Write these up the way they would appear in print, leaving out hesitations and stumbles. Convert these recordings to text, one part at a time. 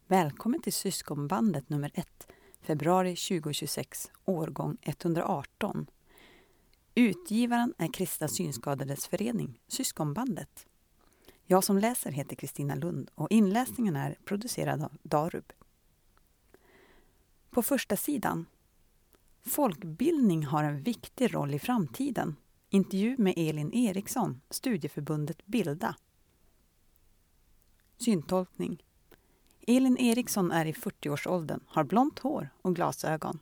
Välkommen till Syskonbandet nummer 1, februari 2026, årgång 118. Utgivaren är Kristna Synskadades förening, Syskonbandet. Jag som läser heter Kristina Lund och inläsningen är producerad av Darub. På första sidan. Folkbildning har en viktig roll i framtiden. Intervju med Elin Eriksson, studieförbundet Bilda. Syntolkning. Elin Eriksson är i 40-årsåldern, har blont hår och glasögon.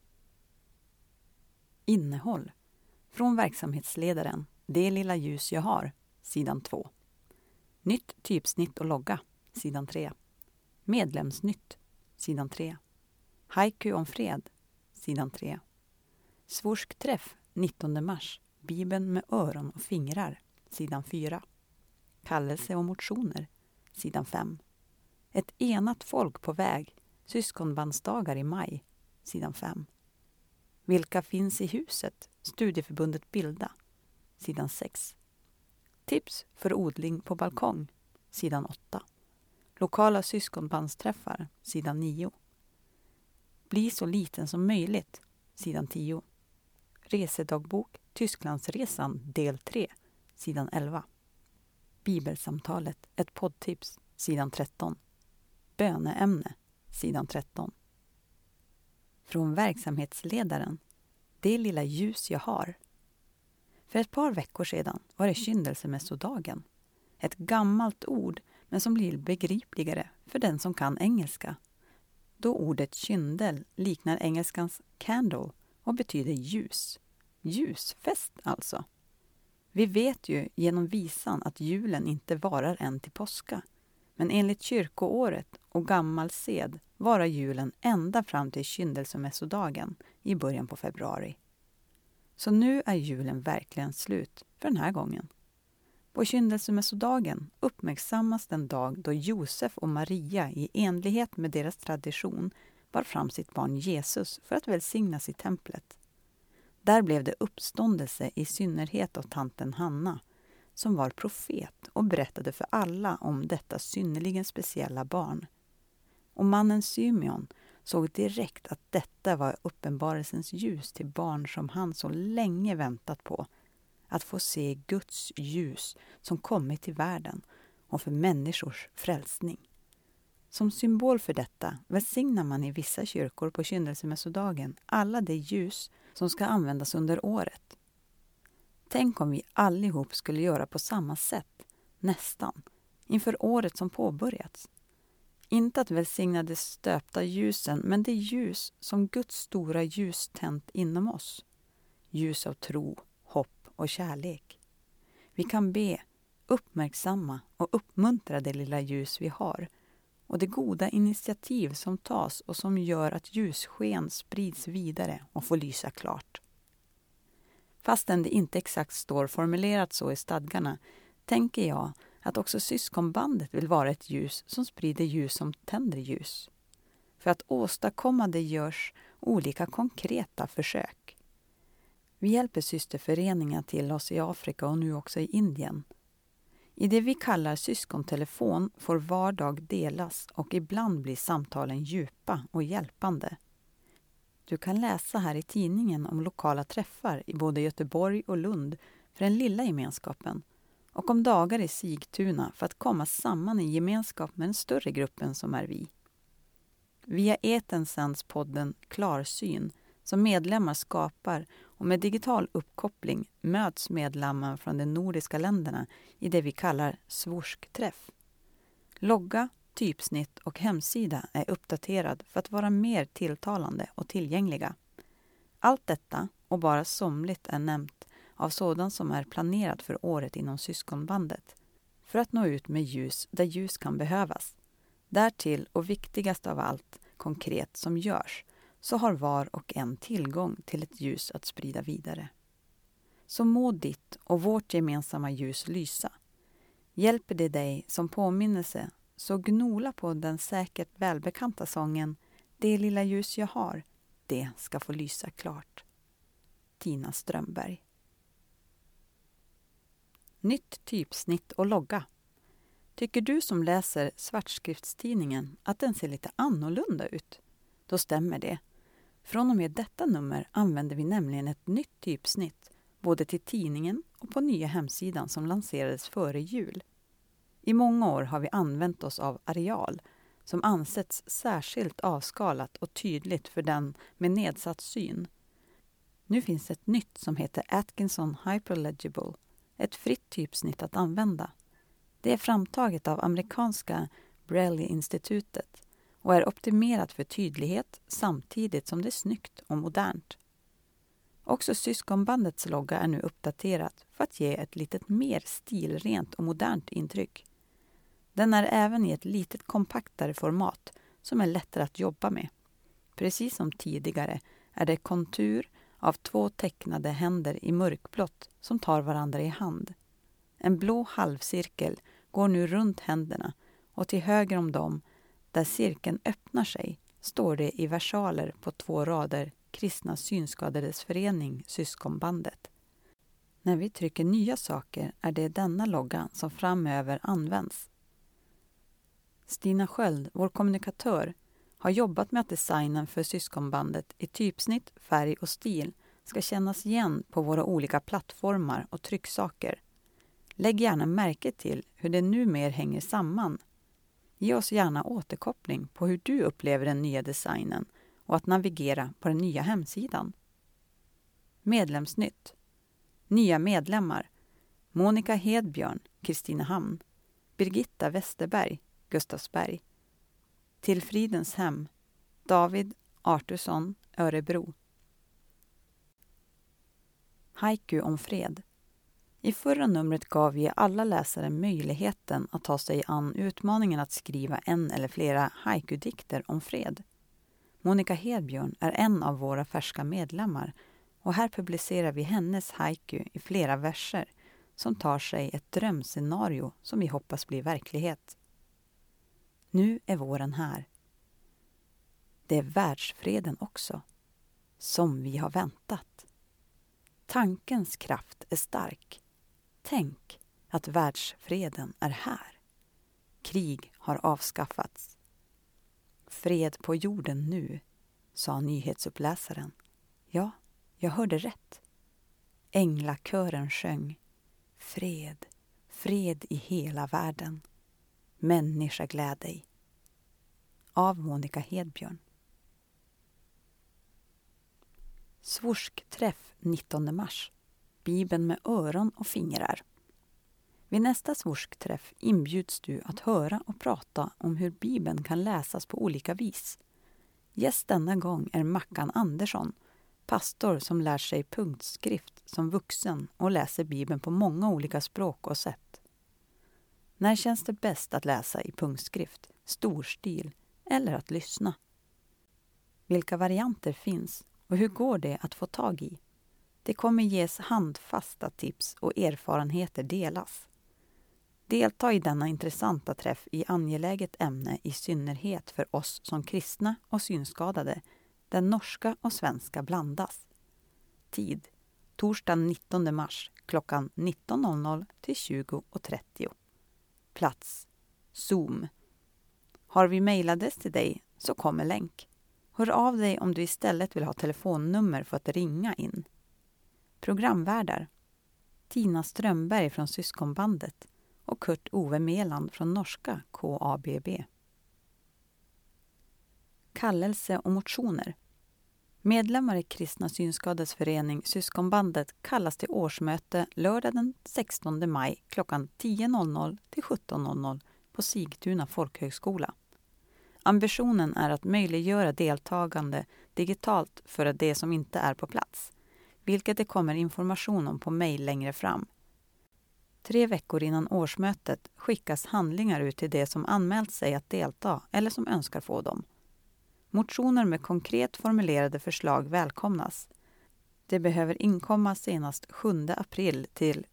Innehåll. Från verksamhetsledaren, Det lilla ljus jag har, sidan 2. Nytt typsnitt och logga, sidan 3. Medlemsnytt, sidan 3. Haiku om fred, sidan 3. Svorsk träff, 19 mars, Bibeln med öron och fingrar, sidan 4. Kallelse och motioner, sidan 5. Ett enat folk på väg, syskonbandsdagar i maj, sidan 5. Vilka finns i huset, studieförbundet Bilda, sidan 6. Tips för odling på balkong, sidan 8. Lokala syskonbandsträffar, sidan 9. Bli så liten som möjligt, sidan 10. Resedagbok, Tysklandsresan, del 3, sidan 11. Bibelsamtalet, ett poddtips, sidan 13. Böneämne, sidan 13. Från verksamhetsledaren, Det lilla ljus jag har. För ett par veckor sedan var det kyndelsemässodagen. Ett gammalt ord, men som blir begripligare för den som kan engelska. Då ordet kyndel liknar engelskans candle och betyder ljus. Ljusfest alltså. Vi vet ju genom visan att julen inte varar än till påska. Men enligt kyrkoåret och gammal sed varar julen ända fram till kyndelsemässodagen i början på februari. Så nu är julen verkligen slut för den här gången. På kyndelsemässodagen uppmärksammas den dag då Josef och Maria i enlighet med deras tradition bar fram sitt barn Jesus för att välsignas i templet. Där blev det uppståndelse i synnerhet av tanten Hanna, som var profet och berättade för alla om detta synnerligen speciella barn. Och mannen Symeon såg direkt att detta var uppenbarelsens ljus till barn som han så länge väntat på, att få se Guds ljus som kommit till världen och för människors frälsning. Som symbol för detta välsignar man i vissa kyrkor på kyndelsemässodagen alla de ljus som ska användas under året. Tänk om vi allihop skulle göra på samma sätt, nästan, inför året som påbörjats. Inte att välsigna de stöpta ljusen, men det ljus som Guds stora ljus tänt inom oss. Ljus av tro, hopp och kärlek. Vi kan be, uppmärksamma och uppmuntra det lilla ljus vi har och det goda initiativ som tas och som gör att ljussken sprids vidare och får lysa klart. Fastän det inte exakt står formulerat så i stadgarna tänker jag att också syskonbandet vill vara ett ljus som sprider ljus som tänder ljus. För att åstadkomma det görs olika konkreta försök. Vi hjälper systerföreningar till oss i Afrika och nu också i Indien. I det vi kallar syskontelefon får var dag delas och ibland blir samtalen djupa och hjälpande. Du kan läsa här i tidningen om lokala träffar i både Göteborg och Lund för den lilla gemenskapen och om dagar i Sigtuna för att komma samman i gemenskap med den större gruppen som är vi. Via etern sänds podden Klarsyn som medlemmar skapar och med digital uppkoppling möts medlemmar från de nordiska länderna i det vi kallar Svorsk träff. Logga, typsnitt och hemsida är uppdaterad för att vara mer tilltalande och tillgängliga. Allt detta och bara somligt är nämnt av sådant som är planerat för året inom syskonbandet för att nå ut med ljus där ljus kan behövas. Därtill och viktigast av allt konkret som görs så har var och en tillgång till ett ljus att sprida vidare. Så må ditt och vårt gemensamma ljus lysa. Hjälper det dig som påminnelse så gnola på den säkert välbekanta sången Det lilla ljus jag har, det ska få lysa klart. Tina Strömberg. Nytt typsnitt och logga. Tycker du som läser svartskriftstidningen att den ser lite annorlunda ut? Då stämmer det. Från och med detta nummer använder vi nämligen ett nytt typsnitt både till tidningen och på nya hemsidan som lanserades före jul. I många år har vi använt oss av Arial som ansetts särskilt avskalat och tydligt för den med nedsatt syn. Nu finns ett nytt som heter Atkinson Hyperlegible, ett fritt typsnitt att använda. Det är framtaget av amerikanska Braille-institutet och är optimerat för tydlighet samtidigt som det är snyggt och modernt. Också syskonbandets logga är nu uppdaterat för att ge ett lite mer stilrent och modernt intryck. Den är även i ett litet kompaktare format som är lättare att jobba med. Precis som tidigare är det kontur av 2 tecknade händer i mörkblått som tar varandra i hand. En blå halvcirkel går nu runt händerna och till höger om dem, där cirkeln öppnar sig, står det i versaler på 2 rader Kristna synskadades förening Syskonbandet. När vi trycker nya saker är det denna logga som framöver används. Stina Sköld, vår kommunikatör, har jobbat med att designen för syskonbandet i typsnitt, färg och stil ska kännas igen på våra olika plattformar och trycksaker. Lägg gärna märke till hur det numera hänger samman. Ge oss gärna återkoppling på hur du upplever den nya designen och att navigera på den nya hemsidan. Medlemsnytt. Nya medlemmar. Monica Hedbjörn, Kristinehamn. Birgitta Westerberg, Gustavsberg. Till Fridens hem. David Artursson, Örebro. Haiku om fred. I förra numret gav vi alla läsare möjligheten att ta sig an utmaningen att skriva en eller flera haiku-dikter om fred. Monica Hedbjörn är en av våra färska medlemmar och här publicerar vi hennes haiku i flera verser som tar sig ett drömscenario som vi hoppas blir verklighet. Nu är våren här. Det är världsfreden också, som vi har väntat. Tankens kraft är stark. Tänk att världsfreden är här. Krig har avskaffats. Fred på jorden nu, sa nyhetsuppläsaren. Ja, jag hörde rätt. Änglakören sjöng. Fred, fred i hela världen. Människa gläd dig. Av Monica Hedbjörn. Svorsk-träff 19 mars. Bibeln med öron och fingrar. Vid nästa svorsk-träff inbjuds du att höra och prata om hur Bibeln kan läsas på olika vis. Gäst denna gång är Mackan Andersson, pastor som lär sig punktskrift som vuxen och läser Bibeln på många olika språk och sätt. När känns det bäst att läsa i punktskrift, storstil eller att lyssna? Vilka varianter finns och hur går det att få tag i? Det kommer ges handfasta tips och erfarenheter delas. Delta i denna intressanta träff i angeläget ämne i synnerhet för oss som kristna och synskadade, där norska och svenska blandas. Tid: torsdag 19 mars klockan 19.00 till 20.30. Plats: Zoom. Har vi mejladress till dig så kommer länk. Hör av dig om du istället vill ha telefonnummer för att ringa in. Programvärdar: Tina Strömberg från Syskonbandet och Kurt Ove Meland från norska KABB. Kallelse och motioner. Medlemmar i Kristna synskadades förening Syskonbandet kallas till årsmöte lördag den 16 maj klockan 10.00 till 17.00 på Sigtuna folkhögskola. Ambitionen är att möjliggöra deltagande digitalt för de som inte är på plats, vilket det kommer information om på mejl längre fram. 3 veckor innan årsmötet skickas handlingar ut till de som anmält sig att delta eller som önskar få dem. Motioner med konkret formulerade förslag välkomnas. Det behöver inkomma senast 7 april till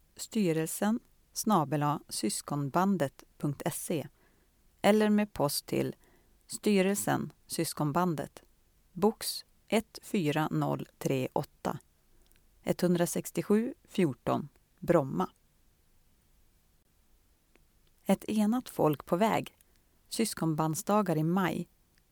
styrelsen@syskonbandet.se eller med post till Styrelsen Syskonbandet, box 14038 167 14 Bromma. Ett enat folk på väg. Syskonbandsdagar i maj.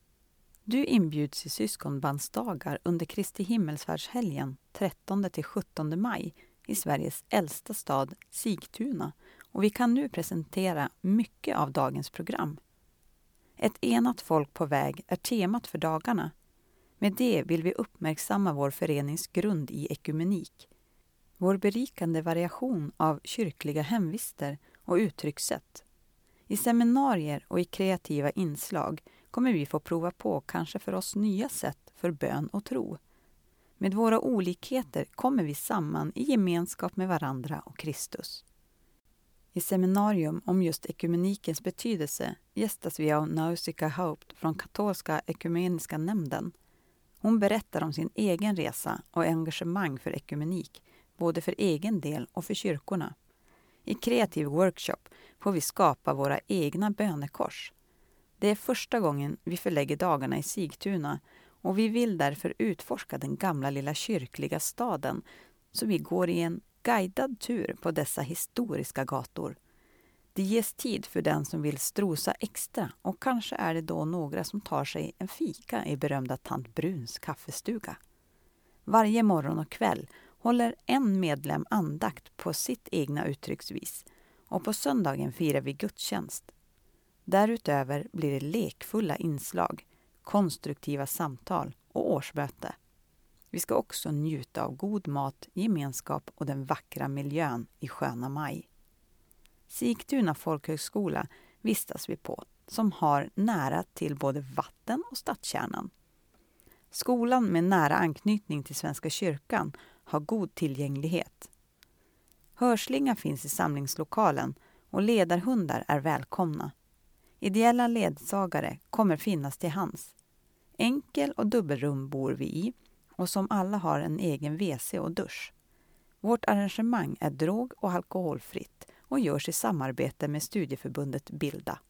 Du inbjuds i syskonbandsdagar under Kristi himmelsfärdshelgen 13-17 maj i Sveriges äldsta stad Sigtuna, och vi kan nu presentera mycket av dagens program. Ett enat folk på väg är temat för dagarna. Med det vill vi uppmärksamma vår förenings grund i ekumenik, vår berikande variation av kyrkliga hemvister och uttryckssätt. I seminarier och i kreativa inslag kommer vi få prova på kanske för oss nya sätt för bön och tro. Med våra olikheter kommer vi samman i gemenskap med varandra och Kristus. I seminarium om just ekumenikens betydelse gästas vi av Nausicaa Haupt från katolska ekumeniska nämnden. Hon berättar om sin egen resa och engagemang för ekumenik, både för egen del och för kyrkorna. I kreativ workshop får vi skapa våra egna bönekors. Det är första gången vi förlägger dagarna i Sigtuna, och vi vill därför utforska den gamla lilla kyrkliga staden, så vi går i en guidad tur på dessa historiska gator. Det ges tid för den som vill strosa extra, och kanske är det då några som tar sig en fika i berömda Tant Bruns kaffestuga. Varje morgon och kväll håller en medlem andakt på sitt egna uttrycksvis, och på söndagen firar vi gudstjänst. Därutöver blir det lekfulla inslag, konstruktiva samtal och årsmöte. Vi ska också njuta av god mat, gemenskap och den vackra miljön i sköna maj. Sigtuna folkhögskola vistas vi på, som har nära till både vatten och stadskärnan. Skolan med nära anknytning till Svenska kyrkan har god tillgänglighet. Hörslinga finns i samlingslokalen och ledarhundar är välkomna. Ideella ledsagare kommer finnas till hands. Enkel- och dubbelrum bor vi i, och som alla har en egen WC och dusch. Vårt arrangemang är drog- och alkoholfritt och görs i samarbete med studieförbundet Bilda.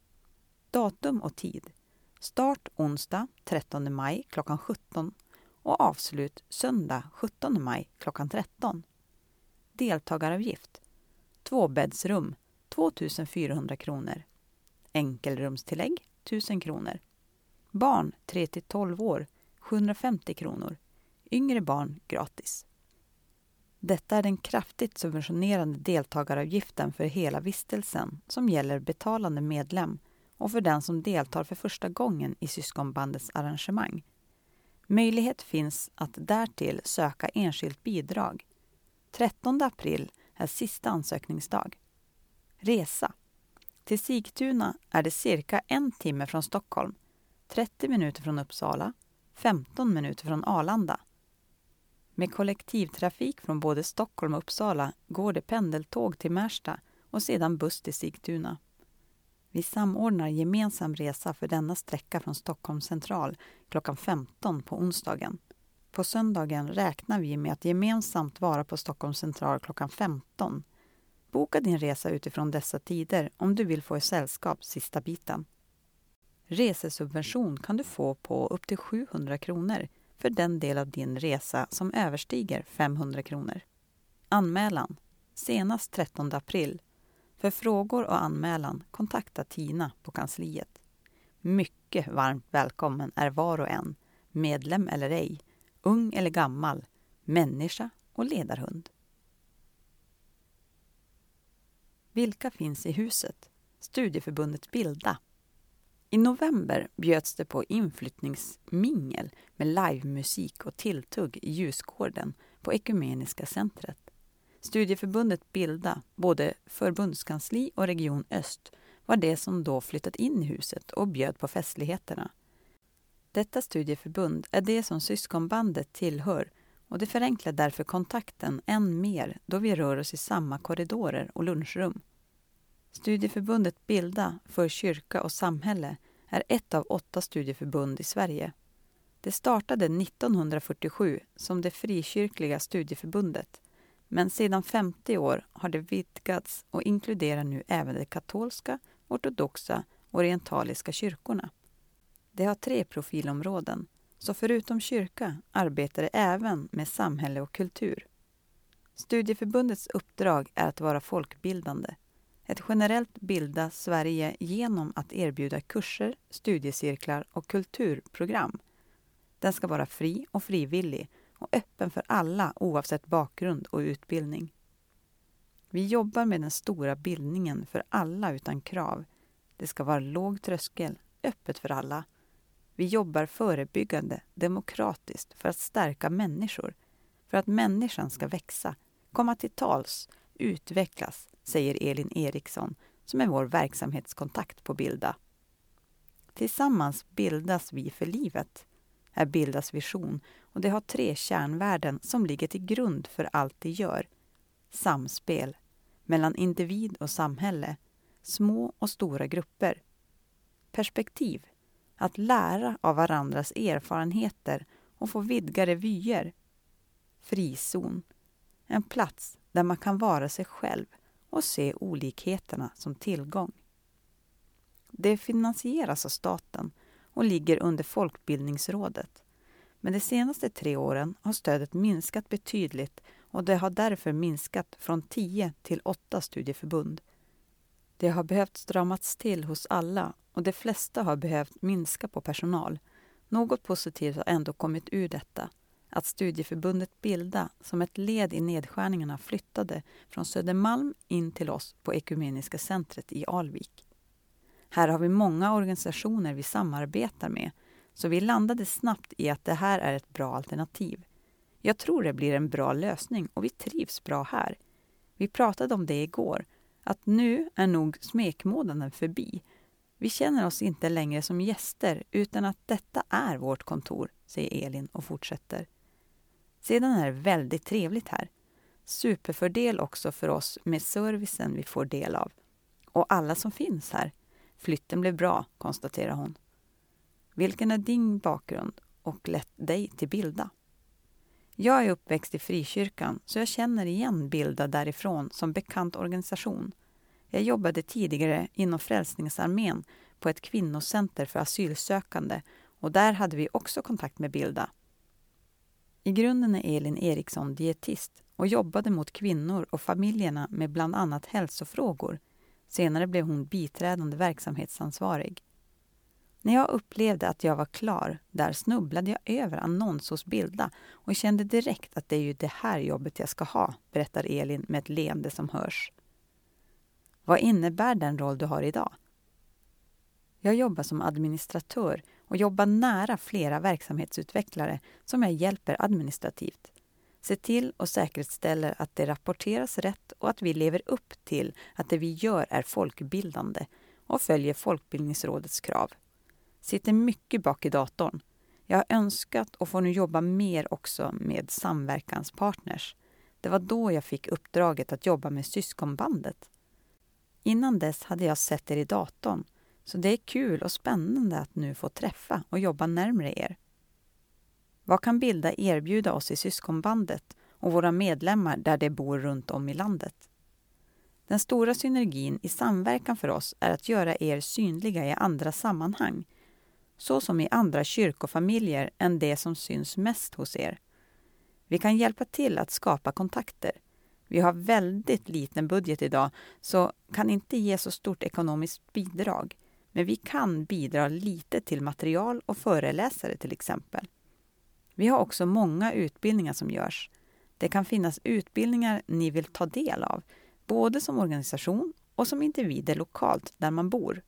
Datum och tid. Start onsdag 13 maj klockan 17 och avslut söndag 17 maj klockan 13. Deltagaravgift. 2-bäddsrum 2400 kronor. Enkelrumstillägg 1000 kronor. Barn 3-12 år 750 kronor. Yngre barn gratis. Detta är den kraftigt subventionerande deltagaravgiften för hela vistelsen som gäller betalande medlem och för den som deltar för första gången i syskonbandets arrangemang. Möjlighet finns att därtill söka enskilt bidrag. 13 april är sista ansökningsdag. Resa. Till Sigtuna är det cirka 1 timme från Stockholm, 30 minuter från Uppsala, 15 minuter från Arlanda. Med kollektivtrafik från både Stockholm och Uppsala går det pendeltåg till Märsta och sedan buss till Sigtuna. Vi samordnar gemensam resa för denna sträcka från Stockholm central klockan 15 på onsdagen. På söndagen räknar vi med att gemensamt vara på Stockholm central klockan 15. Boka din resa utifrån dessa tider om du vill få i sällskap sista biten. Resesubvention kan du få på upp till 700 kronor för den del av din resa som överstiger 500 kronor. Anmälan. Senast 13 april. För frågor och anmälan kontakta Tina på kansliet. Mycket varmt välkommen är var och en, medlem eller ej, ung eller gammal, människa och ledarhund. Vilka finns i huset? Studieförbundet Bilda. I november bjöds det på inflyttningsmingel med livemusik och tilltugg i Ljusgården på Ekumeniska centret. Studieförbundet Bilda, både förbundskansli och region Öst, var det som då flyttat in i huset och bjöd på festligheterna. Detta studieförbund är det som syskonbandet tillhör, och det förenklar därför kontakten än mer då vi rör oss i samma korridorer och lunchrum. Studieförbundet Bilda för kyrka och samhälle är ett av 8 studieförbund i Sverige. Det startade 1947 som det frikyrkliga studieförbundet, men sedan 50 år har det vidgats och inkluderar nu även de katolska, ortodoxa och orientaliska kyrkorna. Det har 3 profilområden, så förutom kyrka arbetar det även med samhälle och kultur. Studieförbundets uppdrag är att vara folkbildande. Ett generellt Bilda Sverige genom att erbjuda kurser, studiecirklar och kulturprogram. Den ska vara fri och frivillig och öppen för alla oavsett bakgrund och utbildning. Vi jobbar med den stora bildningen för alla utan krav. Det ska vara låg tröskel, öppet för alla. Vi jobbar förebyggande, demokratiskt för att stärka människor. För att människan ska växa, komma till tals, utvecklas, säger Elin Eriksson som är vår verksamhetskontakt på Bilda. Tillsammans bildas vi för livet, är Bildas vision, och det har 3 kärnvärden som ligger till grund för allt det gör. Samspel mellan individ och samhälle, små och stora grupper. Perspektiv, att lära av varandras erfarenheter och få vidgade vyer. Frizon, en plats där man kan vara sig själv och se olikheterna som tillgång. Det finansieras av staten och ligger under Folkbildningsrådet. Men de senaste 3 åren har stödet minskat betydligt och det har därför minskat från 10 till 8 studieförbund. Det har behövt stramats till hos alla och de flesta har behövt minska på personal. Något positivt har ändå kommit ur detta. Att studieförbundet Bilda som ett led i nedskärningarna flyttade från Södermalm in till oss på Ekumeniska centret i Alvik. Här har vi många organisationer vi samarbetar med, så vi landade snabbt i att det här är ett bra alternativ. Jag tror det blir en bra lösning och vi trivs bra här. Vi pratade om det igår, att nu är nog smekmånaden förbi. Vi känner oss inte längre som gäster utan att detta är vårt kontor, säger Elin och fortsätter. Sedan är det väldigt trevligt här. Superfördel också för oss med servicen vi får del av. Och alla som finns här. Flytten blev bra, konstaterar hon. Vilken är din bakgrund och lett dig till Bilda? Jag är uppväxt i frikyrkan så jag känner igen Bilda därifrån som bekant organisation. Jag jobbade tidigare inom Frälsningsarmén på ett kvinnocenter för asylsökande och där hade vi också kontakt med Bilda. I grunden är Elin Eriksson dietist och jobbade mot kvinnor och familjerna med bland annat hälsofrågor. Senare blev hon biträdande verksamhetsansvarig. När jag upplevde att jag var klar, där snubblade jag över annons hos Bilda och kände direkt att det är ju det här jobbet jag ska ha, berättar Elin med ett leende som hörs. Vad innebär den roll du har idag? Jag jobbar som administratör och jobbar nära flera verksamhetsutvecklare som jag hjälper administrativt. Se till och säkerställer att det rapporteras rätt och att vi lever upp till att det vi gör är folkbildande och följer Folkbildningsrådets krav. Sitter mycket bak i datorn. Jag har önskat och får nu jobba mer också med samverkanspartners. Det var då jag fick uppdraget att jobba med syskonbandet. Innan dess hade jag sett er i datorn, så det är kul och spännande att nu få träffa och jobba närmare er. Vad kan Bilda erbjuda oss i syskonbandet och våra medlemmar där de bor runt om i landet? Den stora synergin i samverkan för oss är att göra er synliga i andra sammanhang, så som i andra kyrkofamiljer än det som syns mest hos er. Vi kan hjälpa till att skapa kontakter. Vi har väldigt liten budget idag så kan inte ge så stort ekonomiskt bidrag, men vi kan bidra lite till material och föreläsare till exempel. Vi har också många utbildningar som görs. Det kan finnas utbildningar ni vill ta del av, både som organisation och som individer lokalt där man bor.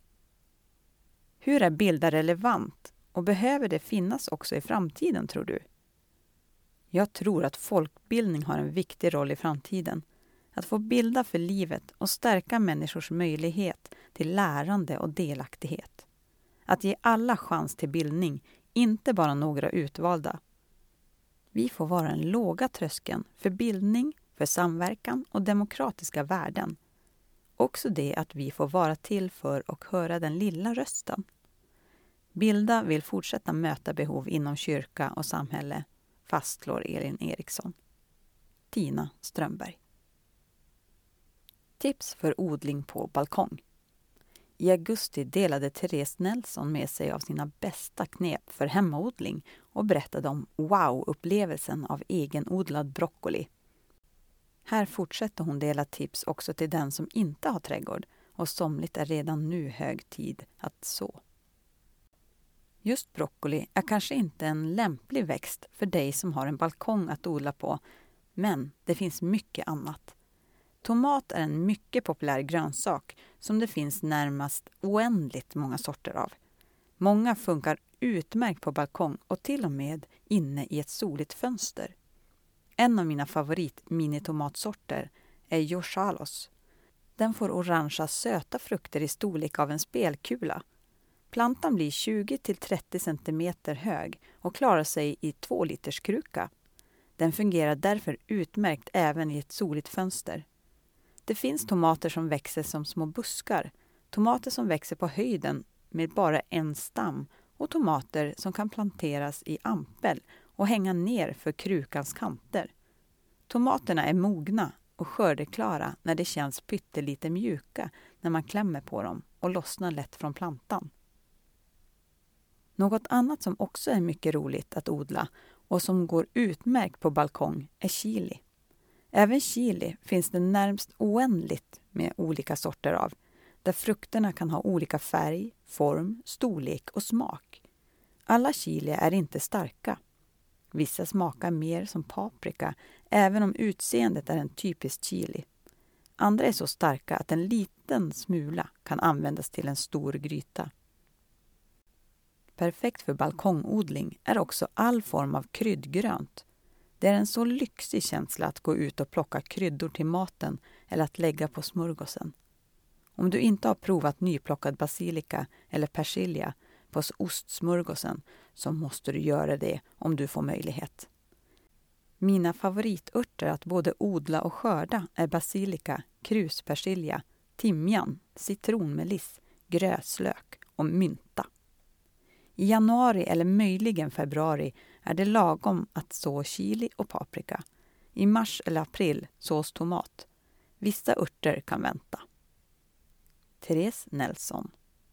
Hur är Bilda relevant och behöver det finnas också i framtiden, tror du? Jag tror att folkbildning har en viktig roll i framtiden. Att få bilda för livet och stärka människors möjlighet till lärande och delaktighet. Att ge alla chans till bildning, inte bara några utvalda. Vi får vara den låga tröskeln för bildning, för samverkan och demokratiska värden. Också det att vi får vara till för och höra den lilla rösten. Bilda vill fortsätta möta behov inom kyrka och samhälle, fastslår Elin Eriksson. Tina Strömberg. Tips för odling på balkong. I augusti delade Therese Nelson med sig av sina bästa knep för hemmaodling och berättade om wow-upplevelsen av egenodlad broccoli. Här fortsätter hon dela tips också till den som inte har trädgård och somligt är redan nu hög tid att så. Just broccoli är kanske inte en lämplig växt för dig som har en balkong att odla på, men det finns mycket annat. Tomat är en mycket populär grönsak som det finns närmast oändligt många sorter av. Många funkar utmärkt på balkong och till och med inne i ett soligt fönster. En av mina favorit-minitomatsorter är Yorsalos. Den får orangea söta frukter i storlek av en spelkula. Plantan blir 20-30 cm hög och klarar sig i 2 liters kruka. Den fungerar därför utmärkt även i ett soligt fönster. Det finns tomater som växer som små buskar, tomater som växer på höjden med bara en stam och tomater som kan planteras i ampel och hänga ner för krukans kanter. Tomaterna är mogna och skördeklara när det känns pyttelite mjuka när man klämmer på dem och lossnar lätt från plantan. Något annat som också är mycket roligt att odla och som går utmärkt på balkong är chili. Även chili finns det närmast oändligt med olika sorter av, där frukterna kan ha olika färg, form, storlek och smak. Alla chili är inte starka. Vissa smakar mer som paprika, även om utseendet är en typisk chili. Andra är så starka att en liten smula kan användas till en stor gryta. Perfekt för balkongodling är också all form av kryddgrönt. Det är en så lyxig känsla att gå ut och plocka kryddor till maten eller att lägga på smörgåsen. Om du inte har provat nyplockad basilika eller persilja på ostsmörgåsen så måste du göra det om du får möjlighet. Mina favoritörter att både odla och skörda är basilika, kruspersilja, timjan, citronmeliss, gröslök och mynta. I januari eller möjligen februari är det lagom att så chili och paprika. I mars eller april sås tomat. Vissa örter kan vänta. Therese Nelson.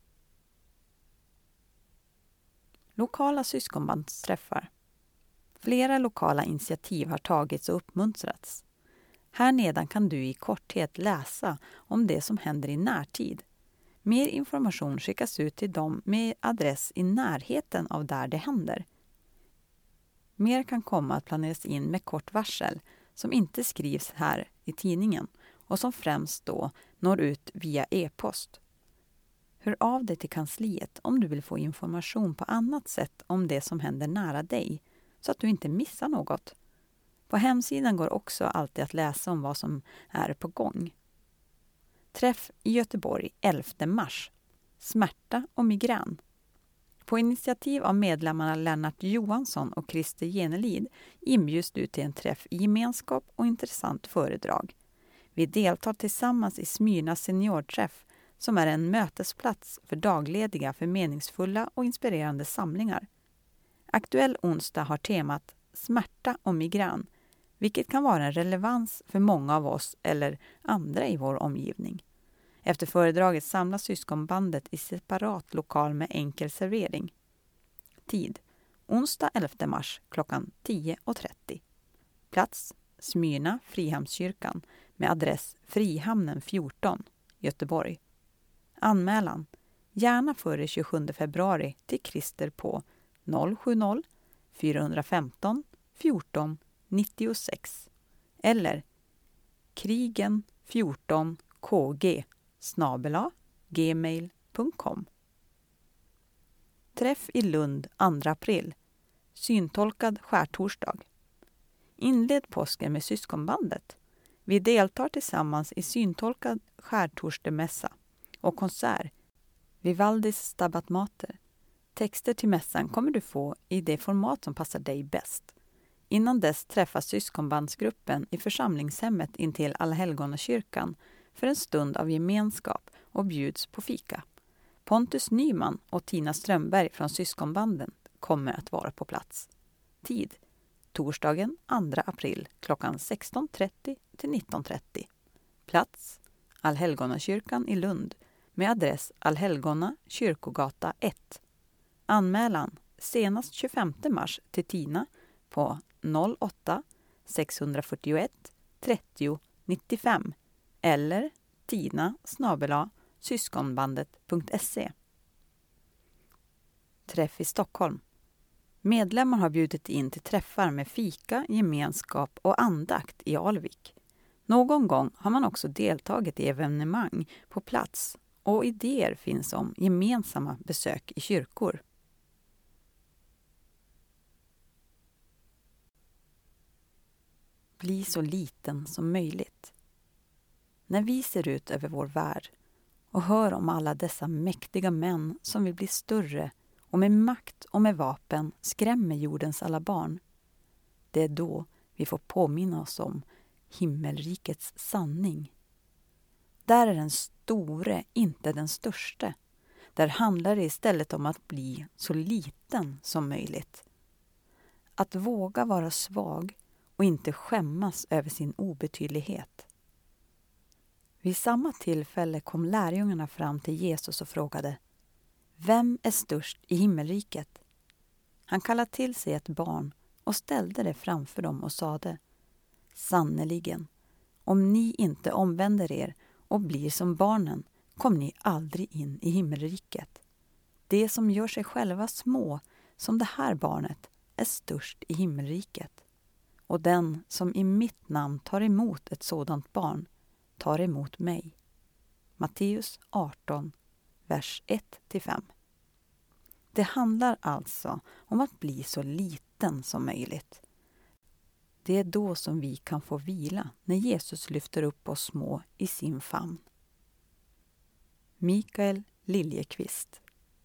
Lokala syskonbandsträffar. Flera lokala initiativ har tagits och uppmuntrats. Här nedan kan du i korthet läsa om det som händer i närtid. Mer information skickas ut till dem med adress i närheten av där det händer. Mer kan komma att planeras in med kort varsel som inte skrivs här i tidningen och som främst då når ut via e-post. Hör av dig till kansliet om du vill få information på annat sätt om det som händer nära dig så att du inte missar något. På hemsidan går också alltid att läsa om vad som är på gång. Träff i Göteborg 11 mars. Smärta och migrän. På initiativ av medlemmarna Lennart Johansson och Christer Jenelid inbjuds du till en träff i gemenskap och intressant föredrag. Vi deltar tillsammans i Smyrna seniorträff som är en mötesplats för daglediga för meningsfulla och inspirerande samlingar. Aktuell onsdag har temat smärta och migrän, vilket kan vara en relevans för många av oss eller andra i vår omgivning. Efter föredraget samlas syskonbandet i separat lokal med enkel servering. Tid: onsdag 11 mars klockan 10.30. Plats: Smyrna Frihamnskyrkan med adress Frihamnen 14, Göteborg. Anmälan: gärna före 27 februari till Christer på 070 415 14 96 eller krigen 14 kg@gmail.com. Träff i Lund 2 april. Syntolkad skärtorsdag. Inled påsken med syskonbandet. Vi deltar tillsammans i syntolkad skärtorsdemässa och konsert Vivaldis Stabat Mater. Texter till mässan kommer du få i det format som passar dig bäst. Innan dess träffas syskonbandsgruppen i församlingshemmet intill Allhelgonakyrkan för en stund av gemenskap och bjuds på fika. Pontus Nyman och Tina Strömberg från syskonbanden kommer att vara på plats. Tid: torsdagen 2 april klockan 16.30 till 19.30. Plats: Allhelgonakyrkan i Lund med adress Allhelgona kyrkogata 1. Anmälan senast 25 mars till Tina på 08 641 30 95 eller tina@syskonbandet.se. Träff i Stockholm. Medlemmar har bjudit in till träffar med fika, gemenskap och andakt i Alvik. Någon gång har man också deltagit i evenemang på plats och idéer finns om gemensamma besök i kyrkor. Bli så liten som möjligt. När vi ser ut över vår värld och hör om alla dessa mäktiga män som vill bli större och med makt och med vapen skrämmer jordens alla barn, det är då vi får påminna oss om himmelrikets sanning. Där är den store inte den störste. Där handlar det istället om att bli så liten som möjligt. Att våga vara svag och inte skämmas över sin obetydlighet. Vid samma tillfälle kom lärjungarna fram till Jesus och frågade: Vem är störst i himmelriket? Han kallade till sig ett barn och ställde det framför dem och sade: Sannerligen, om ni inte omvänder er och blir som barnen kommer ni aldrig in i himmelriket. Det som gör sig själva små, som det här barnet, är störst i himmelriket. Och den som i mitt namn tar emot ett sådant barn tar emot mig. Matteus 18, vers 1-5. Det handlar alltså om att bli så liten som möjligt. Det är då som vi kan få vila när Jesus lyfter upp oss små i sin famn. Mikael Liljekvist.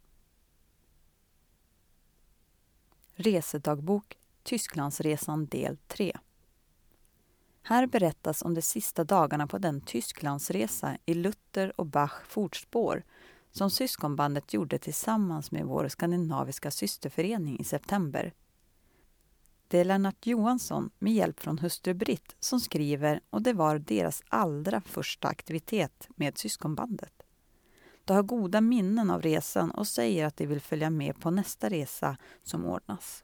Resedagbok Tysklandsresan del 3. Här berättas om de sista dagarna på den Tysklandsresa i Luther och Bach fotspår som syskonbandet gjorde tillsammans med vår skandinaviska systerförening i september. Det är Lennart Johansson med hjälp från hustru Britt som skriver, och det var deras allra första aktivitet med syskonbandet. De har goda minnen av resan och säger att de vill följa med på nästa resa som ordnas.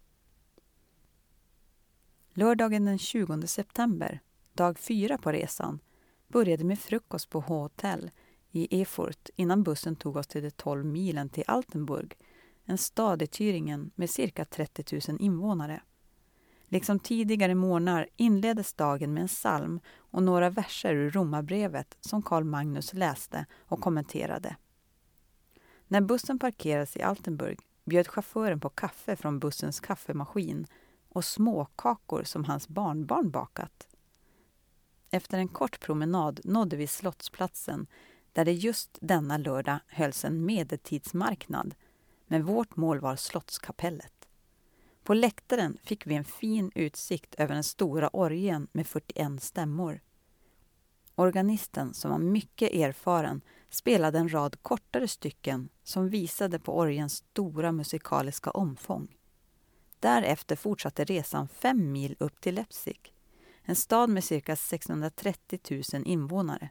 Lördagen den 20 september, dag 4 på resan, började med frukost på hotell i Erfurt innan bussen tog oss till de 12 milen till Altenburg, en stad i Thüringen med cirka 30 000 invånare. Liksom tidigare månader inleddes dagen med en psalm och några verser ur Romarbrevet som Carl Magnus läste och kommenterade. När bussen parkerades i Altenburg bjöd chauffören på kaffe från bussens kaffemaskin och småkakor som hans barnbarn bakat. Efter en kort promenad nådde vi Slottsplatsen där det just denna lördag hölls en medeltidsmarknad, men vårt mål var Slottskapellet. På läktaren fick vi en fin utsikt över den stora orgeln med 41 stämmor. Organisten, som var mycket erfaren, spelade en rad kortare stycken som visade på orgelns stora musikaliska omfång. Därefter fortsatte resan 5 mil upp till Leipzig, en stad med cirka 630 000 invånare.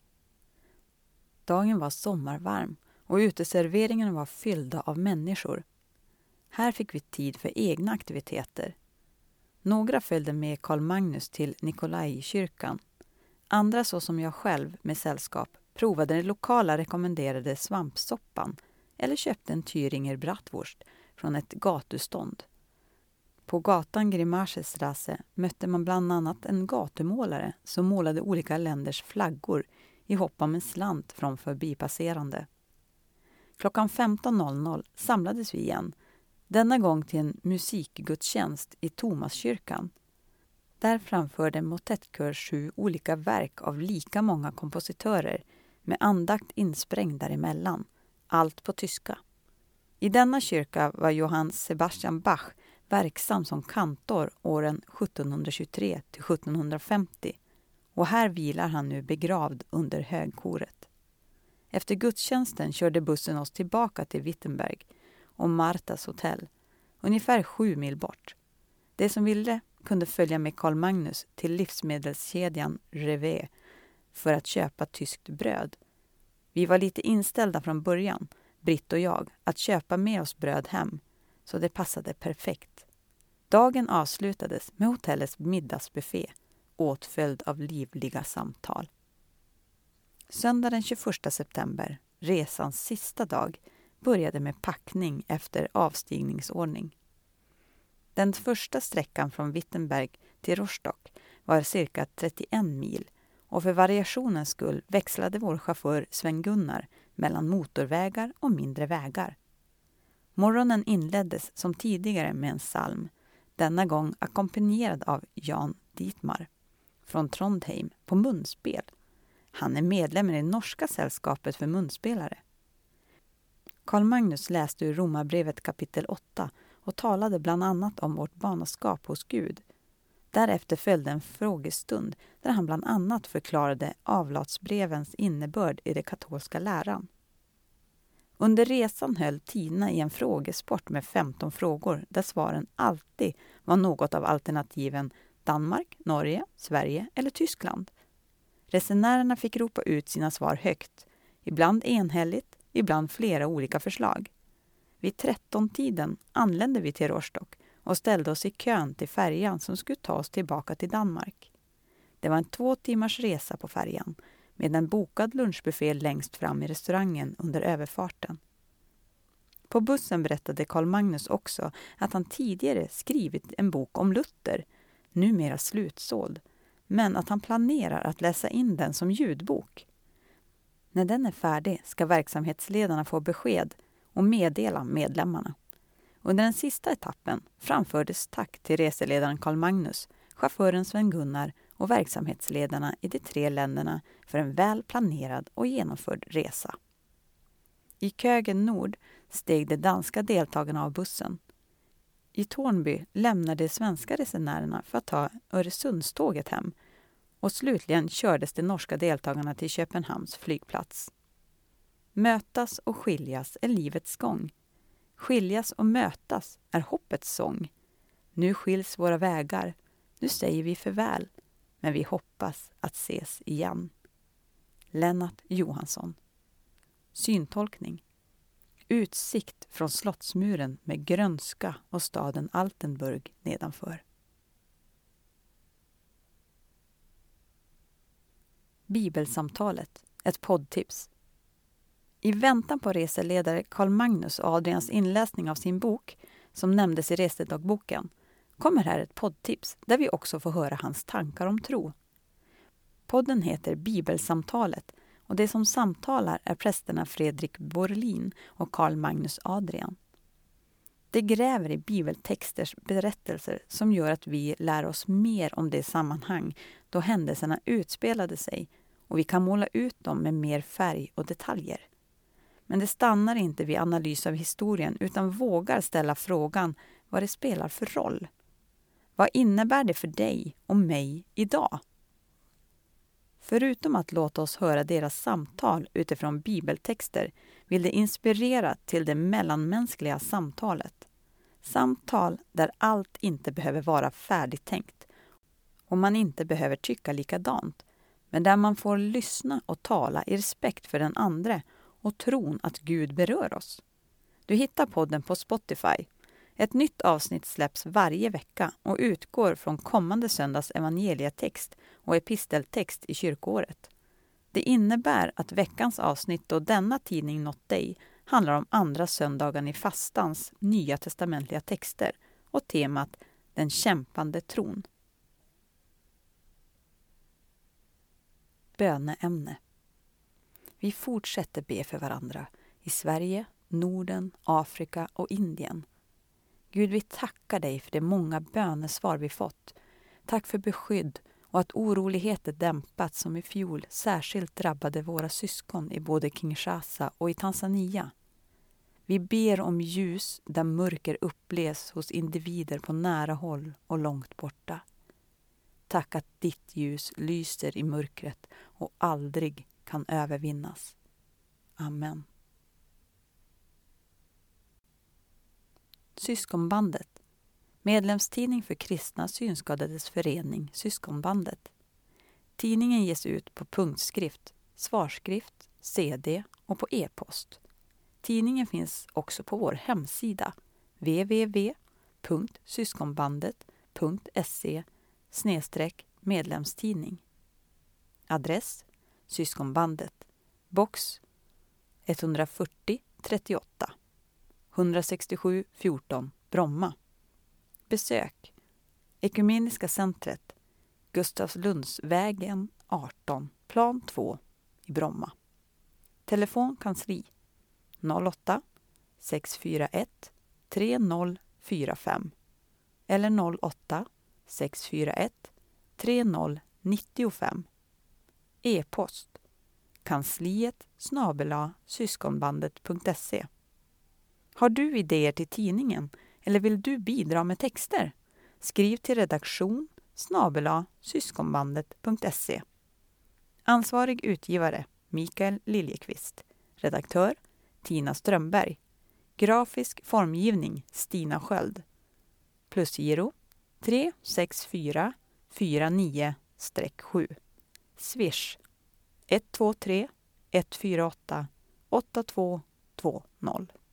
Dagen var sommarvarm och uteserveringarna var fyllda av människor. Här fick vi tid för egna aktiviteter. Några följde med Carl Magnus till Nikolajkyrkan. Andra, så som jag själv med sällskap, provade den lokala rekommenderade svampsoppan eller köpte en Thüringer bratwurst från ett gatustånd. På gatan Grimaschestrasse mötte man bland annat en gatumålare som målade olika länders flaggor i hopp om en slant från förbipasserande. Klockan 15.00 samlades vi igen, denna gång till en musikgudstjänst i Thomaskyrkan. Där framförde motettkör 7 olika verk av lika många kompositörer med andakt insprängd däremellan, allt på tyska. I denna kyrka var Johann Sebastian Bach verksam som kantor åren 1723 till 1750 och här vilar han nu begravd under högkoret. Efter gudstjänsten körde bussen oss tillbaka till Wittenberg och Martas hotell, ungefär 7 mil bort. De som ville kunde följa med Carl Magnus till livsmedelskedjan Rewe för att köpa tyskt bröd. Vi var lite inställda från början, Britt och jag, att köpa med oss bröd hem, så det passade perfekt. Dagen avslutades med hotellets middagsbuffé åtföljd av livliga samtal. Söndag den 21 september, resans sista dag, började med packning efter avstigningsordning. Den första sträckan från Wittenberg till Rostock var cirka 31 mil och för variationens skull växlade vår chaufför Sven-Gunnar mellan motorvägar och mindre vägar. Morgonen inleddes som tidigare med en psalm, denna gång ackompanjerad av Jan Dietmar från Trondheim på munspel. Han är medlem i det norska sällskapet för munspelare. Karl Magnus läste ur Romarbrevet kapitel 8 och talade bland annat om vårt barnaskap hos Gud. Därefter följde en frågestund där han bland annat förklarade avlatsbrevens innebörd i den katolska läran. Under resan höll Tina i en frågesport med 15 frågor där svaren alltid var något av alternativen Danmark, Norge, Sverige eller Tyskland. Resenärerna fick ropa ut sina svar högt, ibland enhälligt, ibland flera olika förslag. Vid 13-tiden anlände vi till Rostock och ställde oss i kön till färjan som skulle ta oss tillbaka till Danmark. Det var en 2 timmars resa på färjan med en bokad lunchbuffé längst fram i restaurangen under överfarten. På bussen berättade Karl Magnus också att han tidigare skrivit en bok om Luther, numera slutsåld, men att han planerar att läsa in den som ljudbok. När den är färdig ska verksamhetsledarna få besked och meddela medlemmarna. Under den sista etappen framfördes tack till reseledaren Karl Magnus, chauffören Sven-Gunnar och verksamhetsledarna i de 3 länderna för en väl planerad och genomförd resa. I Kögen Nord steg de danska deltagarna av bussen. I Tornby lämnade de svenska resenärerna för att ta Öresundståget hem och slutligen kördes de norska deltagarna till Köpenhamns flygplats. Mötas och skiljas är livets gång. Skiljas och mötas är hoppets sång. Nu skiljs våra vägar. Nu säger vi farväl, men vi hoppas att ses igen. Lennart Johansson. Syntolkning. Utsikt från slottsmuren med grönska och staden Altenburg nedanför. Bibelsamtalet, ett poddtips. I väntan på reseledare Karl Magnus och Adrians inläsning av sin bok, som nämndes i resedagboken, kommer här ett poddtips där vi också får höra hans tankar om tro. Podden heter Bibelsamtalet och det som samtalar är prästerna Fredrik Borlin och Karl Magnus Adrian. Det gräver i bibeltexters berättelser som gör att vi lär oss mer om det sammanhang då händelserna utspelade sig och vi kan måla ut dem med mer färg och detaljer. Men det stannar inte vid analys av historien utan vågar ställa frågan vad det spelar för roll. Vad innebär det för dig och mig idag? Förutom att låta oss höra deras samtal utifrån bibeltexter vill det inspirera till det mellanmänskliga samtalet. Samtal där allt inte behöver vara färdigtänkt och man inte behöver tycka likadant, men där man får lyssna och tala i respekt för den andre och tron att Gud berör oss. Du hittar podden på Spotify. Ett nytt avsnitt släpps varje vecka och utgår från kommande söndags evangelietext och episteltext i kyrkoåret. Det innebär att veckans avsnitt då denna tidning nått dig handlar om andra söndagen i fastans nya testamentliga texter och temat Den kämpande tron. Böneämne. Vi fortsätter be för varandra i Sverige, Norden, Afrika och Indien. Gud, vi tackar dig för de många bönesvar vi fått. Tack för beskydd och att oroligheter dämpats som i fjol särskilt drabbade våra syskon i både Kinshasa och i Tanzania. Vi ber om ljus där mörker upplevs hos individer på nära håll och långt borta. Tack att ditt ljus lyser i mörkret och aldrig kan övervinnas. Amen. Syskonbandet. Medlemstidning för kristna synskadades förening Syskonbandet. Tidningen ges ut på punktskrift, svarskrift, CD och på e-post. Tidningen finns också på vår hemsida www.syskonbandet.se/medlemstidning. medlemstidning. Adress: Syskonbandet, box 140 38 167 14 Bromma. Besök: Ekumeniska centret, Gustavslundsvägen 18, plan 2 i Bromma. Telefonkansli 08 641 3045 eller 08 641 3095. E-post: kansliet@syskonbandet.se. Har du idéer till tidningen eller vill du bidra med texter? Skriv till redaktion@syskonbandet.se. Ansvarig utgivare Mikael Liljekvist. Redaktör Tina Strömberg. Grafisk formgivning Stina Sköld. Plusgiro 36449-7. Swish 123 148 8220.